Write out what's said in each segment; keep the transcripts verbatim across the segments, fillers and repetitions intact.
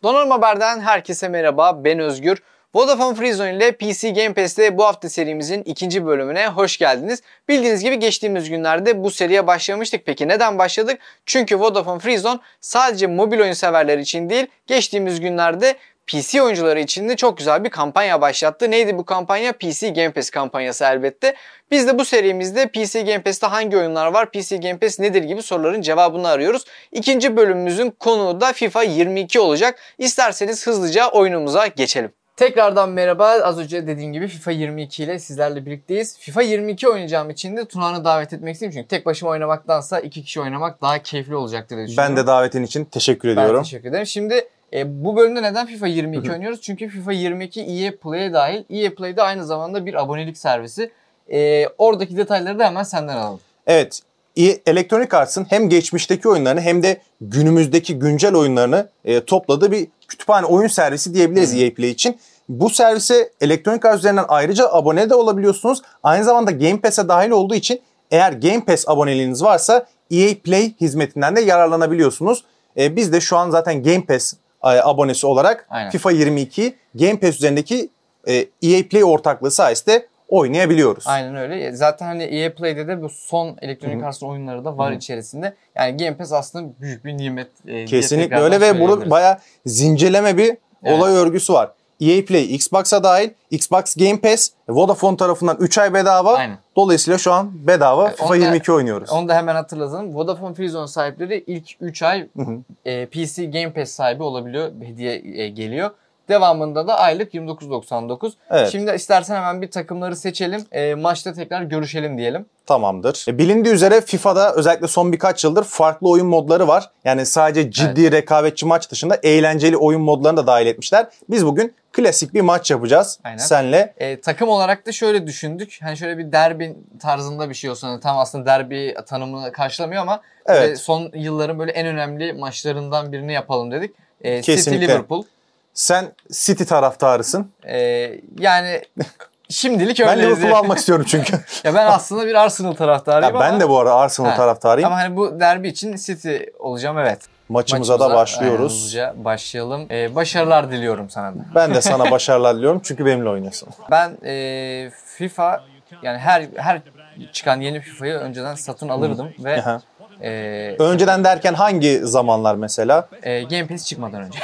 Donanım Haber'den herkese merhaba, ben Özgür. Vodafone Freezone ile P C Game Pass'te bu hafta serimizin ikinci bölümüne hoş geldiniz. Bildiğiniz gibi geçtiğimiz günlerde bu seriye başlamıştık. Peki neden başladık? Çünkü Vodafone Freezone sadece mobil oyun severler için değil, geçtiğimiz günlerde P C oyuncuları için de çok güzel bir kampanya başlattı. Neydi bu kampanya? P C Game Pass kampanyası elbette. Biz de bu serimizde P C Game Pass'te hangi oyunlar var, P C Game Pass nedir gibi soruların cevabını arıyoruz. İkinci bölümümüzün konuğu da FIFA yirmi iki olacak. İsterseniz hızlıca oyunumuza geçelim. Tekrardan merhaba. Az önce dediğim gibi FIFA yirmi iki ile sizlerle birlikteyiz. FIFA yirmi iki oynayacağım için de Tunağan'ı davet etmek istedim. Çünkü tek başıma oynamaktansa iki kişi oynamak daha keyifli olacaktır diye düşünüyorum. Ben de davetin için teşekkür ediyorum. Ben teşekkür ederim. Şimdi e, bu bölümde neden FIFA yirmi iki oynuyoruz? Çünkü FIFA yirmi iki E A Play'e dahil. E A Play'de aynı zamanda bir abonelik servisi. E, oradaki detayları da hemen senden alalım. Evet. Electronic Arts'ın hem geçmişteki oyunlarını hem de günümüzdeki güncel oyunlarını e, topladığı bir kütüphane oyun servisi diyebiliriz hmm. E A Play için. Bu servise Electronic Arts üzerinden ayrıca abone de olabiliyorsunuz. Aynı zamanda Game Pass'e dahil olduğu için eğer Game Pass aboneliğiniz varsa E A Play hizmetinden de yararlanabiliyorsunuz. E, biz de şu an zaten Game Pass e, abonesi olarak Aynen. FIFA yirmi iki Game Pass üzerindeki e, E A Play ortaklığı sayesinde oynayabiliyoruz. Aynen öyle. Zaten hani E A Play'de de bu son Electronic Arts'ın oyunları da var Hı-hı. içerisinde. Yani Game Pass aslında büyük bir nimet. E, Kesinlikle öyle ve burada bayağı zincirleme bir evet. olay örgüsü var. E A Play Xbox'a dahil, Xbox Game Pass, Vodafone tarafından üç ay bedava. Aynen. Dolayısıyla şu an bedava evet, FIFA yirmi iki oynuyoruz. Onu da hemen hatırlatalım. Vodafone Freezone sahipleri ilk üç ay e, P C Game Pass sahibi olabiliyor. Hediye e, geliyor. Devamında da aylık yirmi dokuz doksan dokuz. Evet. Şimdi istersen hemen bir takımları seçelim. E, maçta tekrar görüşelim diyelim. Tamamdır. E, bilindiği üzere FIFA'da özellikle son birkaç yıldır farklı oyun modları var. Yani sadece ciddi evet. rekabetçi maç dışında eğlenceli oyun modlarını da dahil etmişler. Biz bugün klasik bir maç yapacağız Aynen. senle. E, takım olarak da şöyle düşündük. Hani şöyle bir derbi tarzında bir şey olsun. Yani tam aslında derbi tanımını karşılamıyor ama evet. son yılların böyle en önemli maçlarından birini yapalım dedik. E, City Liverpool. Sen City taraftarısın. Ee, yani şimdilik öyle. Ben Liverpool'u almak istiyorum çünkü. Ya ben aslında bir Arsenal taraftarıyım ya ben ama. de bu arada Arsenal ha. taraftarıyım. Ama hani bu derbi için City olacağım evet. Maçımıza, Maçımıza da başlıyoruz. Hızlıca başlayalım. Ee, başarılar diliyorum sana da. Ben de sana başarılar diliyorum çünkü benimle oynuyorsun. Ben e, FIFA yani her her çıkan yeni FIFA'yı önceden satın alırdım Hı. ve Aha. e, önceden derken hangi zamanlar mesela? E, Game Pass çıkmadan önce.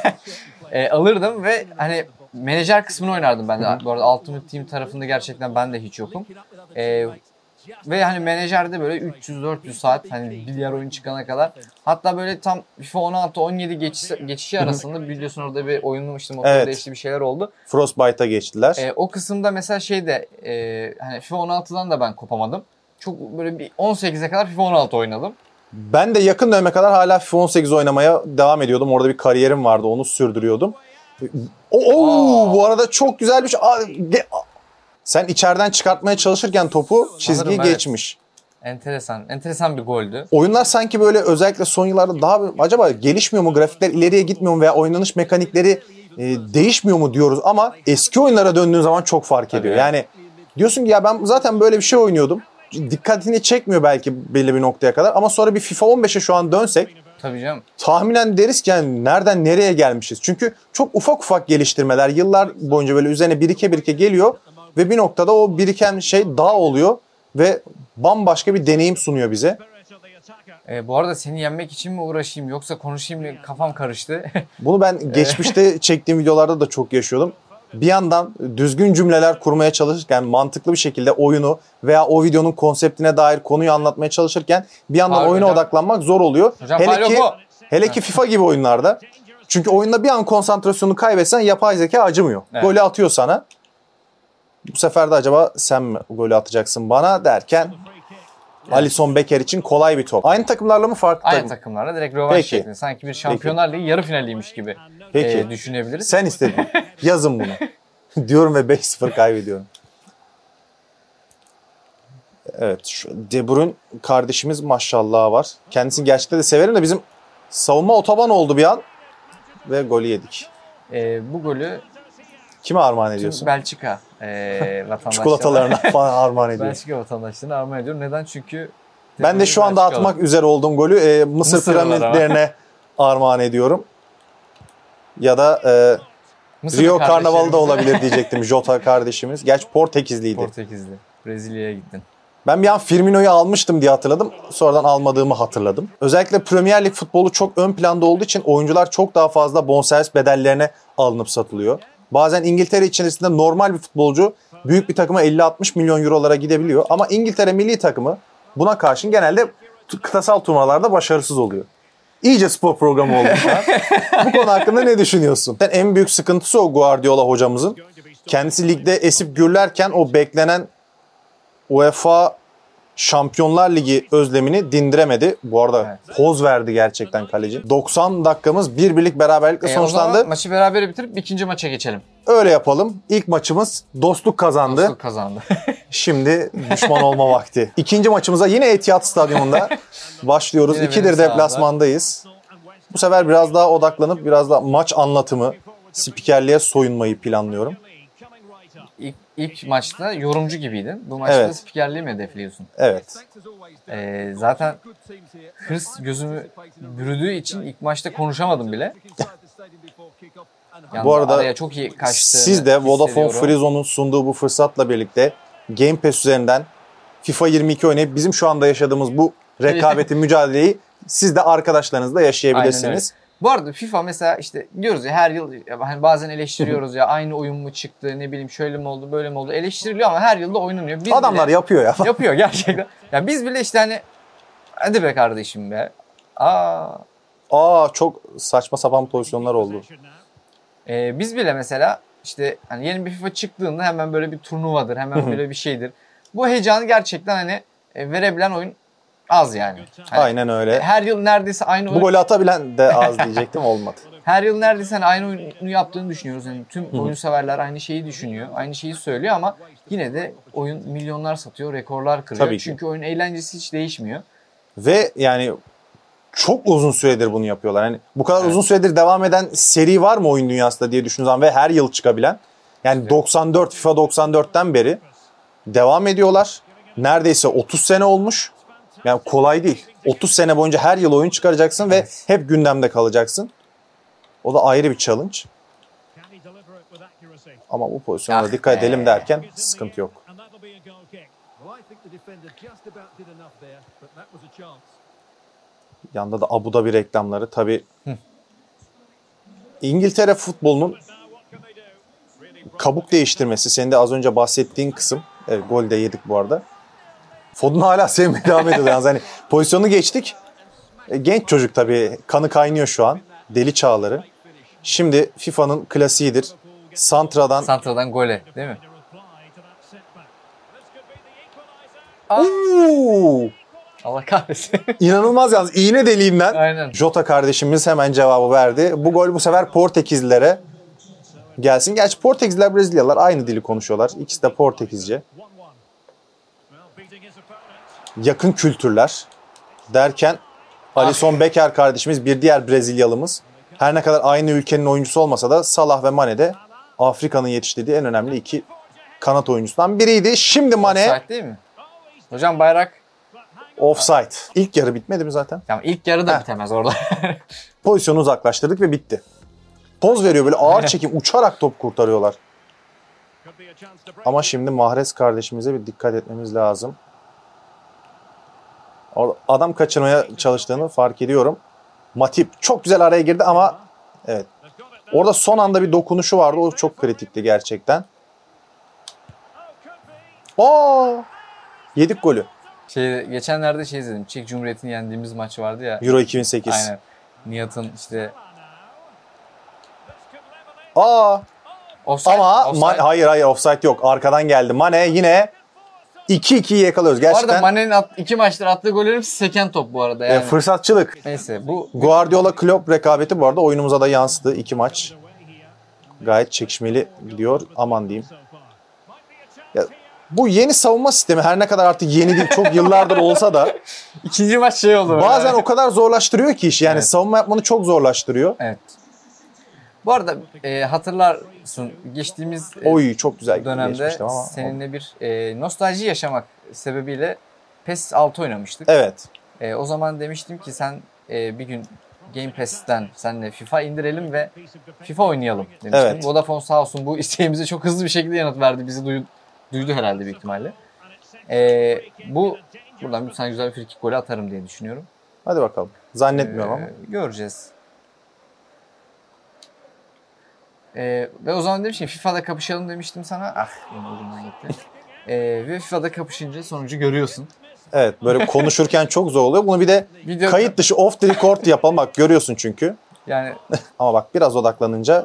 E, alırdım ve hani menajer kısmını oynardım ben de. Hı-hı. Bu arada Ultimate Team tarafında gerçekten ben de hiç yokum. E, ve hani menajerde böyle üç yüz dört yüz saat hani bir diğer oyun çıkana kadar. Hatta böyle tam FIFA on altı on yedi geçiş, geçişi arasında biliyorsun orada bir oyunun işte motoru evet. değişti bir şeyler oldu. Frostbite'a geçtiler. E, o kısımda mesela şeyde e, hani FIFA on altıdan da ben kopamadım. Çok böyle bir on sekize kadar FIFA on altı oynadım. Ben de yakın döneme kadar hala FIFA on sekiz oynamaya devam ediyordum. Orada bir kariyerim vardı. Onu sürdürüyordum. Oo, bu arada çok güzel bir şey. Sen içeriden çıkartmaya çalışırken topu çizgiyi Sanırım, geçmiş. Evet. Enteresan. Enteresan bir goldü. Oyunlar sanki böyle özellikle son yıllarda daha acaba gelişmiyor mu? Grafikler ileriye gitmiyor mu? Veya oynanış mekanikleri e, değişmiyor mu diyoruz. Ama eski oyunlara döndüğün zaman çok fark ediyor. Tabii. Yani diyorsun ki ya ben zaten böyle bir şey oynuyordum. Dikkatini çekmiyor belki belli bir noktaya kadar. Ama sonra bir FIFA on beşe şu an dönsek Tabii canım. tahminen deriz ki yani nereden nereye gelmişiz. Çünkü çok ufak ufak geliştirmeler yıllar boyunca böyle üzerine birike birike geliyor. Ve bir noktada o biriken şey dağ oluyor. Ve bambaşka bir deneyim sunuyor bize. E, bu arada seni yenmek için mi uğraşayım yoksa konuşayım mı kafam karıştı. Bunu ben geçmişte çektiğim videolarda da çok yaşıyordum. Bir yandan düzgün cümleler kurmaya çalışırken mantıklı bir şekilde oyunu veya o videonun konseptine dair konuyu anlatmaya çalışırken bir yandan Pardon, oyuna hocam. odaklanmak zor oluyor. Hocam, hele ki hele ki FIFA gibi oyunlarda. Çünkü oyunda bir an konsantrasyonunu kaybetsen yapay zeka acımıyor. Evet. Golü atıyor sana. Bu sefer de acaba sen mi golü atacaksın bana derken evet. Alisson Becker için kolay bir top. Aynı takımlarla mı farklı Aynı takım? takımlarla direkt rövanş şeklinde. Sanki bir Şampiyonlar Ligi yarı finaliymiş gibi Peki. E, düşünebiliriz. Sen istedin. Yazın bunu. Diyorum ve beş sıfır kaybediyorum. Evet. Şu De Bruyne kardeşimiz maşallah var. Kendisini gerçekten de severim de bizim savunma otoban oldu bir an. Ve golü yedik. E, bu golü kime armağan ediyorsun? Belçika e, vatandaşlarına. Çikolatalarına falan armağan ediyorum. Belçika vatandaşlarına armağan ediyorum. Neden? Çünkü ben de şu anda atmak üzere olduğum golü e, Mısır, Mısır piramitlerine armağan ediyorum. ya da e, Mısırlı Rio Karnavalı da kardeşlerimiz. olabilir diyecektim. Jota kardeşimiz. Gerçi Portekizliydi. Portekizli. Brezilya'ya gittin. Ben bir an Firmino'yu almıştım diye hatırladım. Sonradan almadığımı hatırladım. Özellikle Premier Lig futbolu çok ön planda olduğu için oyuncular çok daha fazla bonservis bedellerine alınıp satılıyor. Bazen İngiltere içerisinde normal bir futbolcu büyük bir takıma elli altmış milyon eurolara gidebiliyor. Ama İngiltere milli takımı buna karşın genelde kıtasal turnuvalarda başarısız oluyor. İyice spor programı oldu. Bu konu hakkında ne düşünüyorsun? Sen en büyük sıkıntısı o Guardiola hocamızın. Kendisi ligde esip gürlerken o beklenen UEFA Şampiyonlar Ligi özlemini dindiremedi. Bu arada evet. Poz verdi gerçekten kaleci. doksan dakikamız bir birlik beraberlikle e, sonuçlandı. O zaman maçı berabere bitirip ikinci maça geçelim. Öyle yapalım. İlk maçımız dostluk kazandı. Dostluk kazandı. Şimdi düşman olma vakti. İkinci maçımıza yine Etihad Stadyumunda başlıyoruz. Yine İkidir deplasmandayız. Bu sefer biraz daha odaklanıp biraz daha maç anlatımı, spikerliğe soyunmayı planlıyorum. İlk, ilk maçta yorumcu gibiydin. Bu maçta evet. Spikerliği mi hedefliyorsun? Evet. Ee, zaten hırs gözümü bürüdüğü için ilk maçta konuşamadım bile. Bu arada çok iyi kaçtığını siz de Vodafone Freezone'un sunduğu bu fırsatla birlikte Game Pass üzerinden FIFA yirmi iki oynayıp bizim şu anda yaşadığımız bu rekabeti, mücadeleyi siz de arkadaşlarınızla yaşayabilirsiniz. Bu arada FIFA mesela işte diyoruz ya her yıl hani bazen eleştiriyoruz ya aynı oyun mu çıktı ne bileyim şöyle mi oldu böyle mi oldu eleştiriliyor ama her yılda oynanıyor. Biz Adamlar bile, yapıyor ya. Yapıyor gerçekten. Ya biz bile işte hani hadi be kardeşim be. Aa. Aa çok saçma sapan pozisyonlar oldu. Ee, biz bile mesela işte hani yeni bir FIFA çıktığında hemen böyle bir turnuvadır hemen böyle bir şeydir. Bu heyecanı gerçekten hani verebilen oyun az yani. Hani aynen öyle. Her yıl neredeyse aynı oyun. Bu golü atabilen de az diyecektim olmadı. Her yıl neredeyse hani aynı oyunu yaptığını düşünüyoruz. Yani tüm oyun severler aynı şeyi düşünüyor. Aynı şeyi söylüyor ama yine de oyun milyonlar satıyor, rekorlar kırıyor. Tabii ki. Çünkü oyun eğlencesi hiç değişmiyor. Ve yani çok uzun süredir bunu yapıyorlar. Yani bu kadar evet. uzun süredir devam eden seri var mı oyun dünyasında diye düşündüğün zaman ve her yıl çıkabilen. Yani evet. doksan dört FIFA doksan dörtten beri devam ediyorlar. Neredeyse otuz sene olmuş. Yani kolay değil. otuz sene boyunca her yıl oyun çıkaracaksın evet. ve hep gündemde kalacaksın. O da ayrı bir challenge. Ama bu pozisyona da dikkat edelim derken sıkıntı yok. Yanda da Abu Dhabi reklamları. Tabii İngiltere futbolunun kabuk değiştirmesi. Senin de az önce bahsettiğin kısım. Evet, gol de yedik bu arada. Foden hala sevmeye devam ediyor. Yani hani pozisyonu geçtik. Genç çocuk tabii. Kanı kaynıyor şu an. Deli çağları. Şimdi FIFA'nın klasiğidir. Santra'dan Santra'dan gole değil mi? Oo! Allah kahretsin. İnanılmaz yalnız. İğne deliğinden Aynen. Jota kardeşimiz hemen cevabı verdi. Bu gol bu sefer Portekizlilere gelsin. Gerçi Portekizliler, Brezilyalılar aynı dili konuşuyorlar. İkisi de Portekizce. Yakın kültürler derken Alisson Becker kardeşimiz bir diğer Brezilyalımız. Her ne kadar aynı ülkenin oyuncusu olmasa da Salah ve Mane de Afrika'nın yetiştirdiği en önemli iki kanat oyuncusundan biriydi. Şimdi Mane... Offside değil mi? Hocam bayrak... Offside. İlk yarı bitmedi mi zaten? Tamam ilk yarı da Heh. bitemez orada. Pozisyonu uzaklaştırdık ve bitti. Poz veriyor böyle ağır çekim uçarak top kurtarıyorlar. Ama şimdi Mahrez kardeşimize bir dikkat etmemiz lazım. Adam kaçırmaya çalıştığını fark ediyorum. Matip çok güzel araya girdi ama evet. Orada son anda bir dokunuşu vardı. O çok kritikti gerçekten. Oo! Yedik golü. Şey, geçenlerde şey izledim. Çek Cumhuriyeti'ni yendiğimiz maç vardı ya. Euro iki bin sekiz. Aynen. Nihat'ın işte... Aa! Offside, ama offside. Ma- hayır hayır offside yok. Arkadan geldi. Mane yine iki ikiyi yakalıyoruz. Gerçekten. Bu arada Mane'nin at, iki maçtır attığı gollerim seken top bu arada. Yani. E, fırsatçılık. Neyse bu... Guardiola Klopp rekabeti bu arada oyunumuza da yansıdı. İki maç. Gayet çekişmeli gidiyor. Aman diyeyim. Ya, bu yeni savunma sistemi her ne kadar artık yeni değil çok yıllardır olsa da ikinci maç şey oldu. Bazen yani. O kadar zorlaştırıyor ki işi. Yani evet. Savunma yapmanı çok zorlaştırıyor. Evet. Bu arada e, hatırlarsın geçtiğimiz e, Oy, çok güzel dönemde ama. seninle bir e, nostalji yaşamak sebebiyle PES altı oynamıştık. Evet. E, o zaman demiştim ki sen e, bir gün Game Pass'ten seninle FIFA indirelim ve FIFA oynayalım demiştim. Evet. Vodafone sağ olsun bu isteğimize çok hızlı bir şekilde yanıt verdi. Bizi duy, duydu herhalde büyük ihtimalle. Ee, bu buradan bir tane güzel bir frikik golü atarım diye düşünüyorum. Hadi bakalım. Zannetmiyorum Ee, ama. Göreceğiz. Ee, ve o zaman demiştim FIFA'da kapışalım demiştim sana. Ah benim ucumdan gitti. Ee, ve FIFA'da kapışınca sonucu görüyorsun. Evet, böyle konuşurken çok zor oluyor. Bunu bir de Video... kayıt dışı off the record yapalım. Bak görüyorsun çünkü. Yani Ama bak biraz odaklanınca.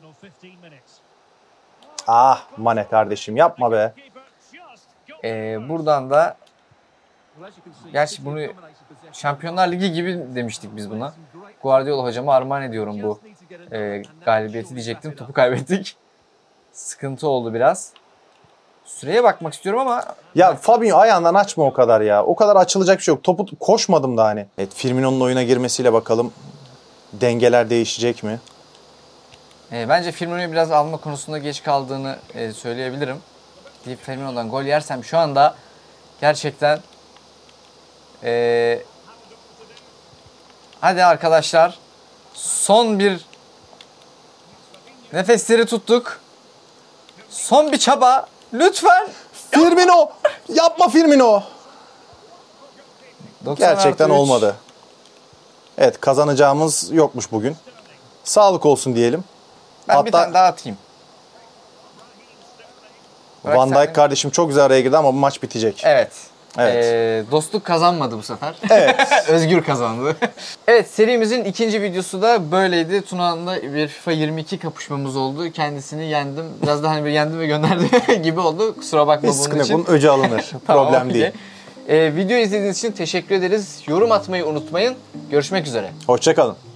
Ah Mane kardeşim yapma be. Ee, buradan da gerçi bunu Şampiyonlar Ligi gibi demiştik biz buna. Guardiola hocama armağan ediyorum bu e, galibiyeti diyecektim. Topu kaybettik. Sıkıntı oldu biraz. Süreye bakmak istiyorum ama... Ya Fabinho ayağından açma o kadar ya. O kadar açılacak bir şey yok. Topu koşmadım da hani. Evet, Firmino'nun oyuna girmesiyle bakalım dengeler değişecek mi? E, bence Firmino'yu biraz alma konusunda geç kaldığını e, söyleyebilirim. Deyip Firmino'dan gol yersem şu anda gerçekten... E, hadi arkadaşlar. Son bir nefesleri tuttuk. Son bir çaba. Lütfen. Firmino! Yapma Firmino! Gerçekten artı üç. olmadı. Evet, kazanacağımız yokmuş bugün. Sağlık olsun diyelim. Ben Hatta bir tane daha atayım. Bırak Van sen Dijk de. kardeşim çok güzel araya girdi ama bu maç bitecek. Evet. Evet. Ee, dostluk kazanmadı bu sefer. Evet. Özgür kazandı. Evet, serimizin ikinci videosu da böyleydi. Tuna'nda bir FIFA yirmi iki kapışmamız oldu. Kendisini yendim. Biraz da hani bir yendim ve gönderdi gibi oldu. Kusura bakma Hiç bunun sıkıntı için. yok. Bunun öcü alınır. Tamam, Problem okey. değil. Ee, video izlediğiniz için teşekkür ederiz. Yorum atmayı unutmayın. Görüşmek üzere. Hoşça kalın.